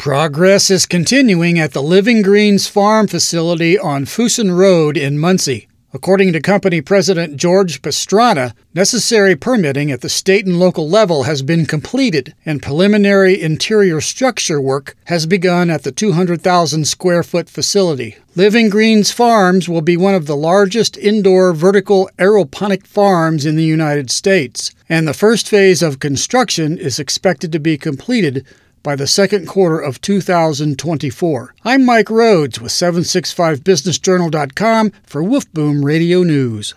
Progress is continuing at the Living Greens Farm facility on Fuson Road in Muncie. According to company president George Pastrana, necessary permitting at the state and local level has been completed, and preliminary interior structure work has begun at the 200,000 square foot facility. Living Greens Farms will be one of the largest indoor vertical aeroponic farms in the United States, and the first phase of construction is expected to be completed by the second quarter of 2024. I'm Mike Rhodes with 765businessjournal.com for Wolf Boom Radio News.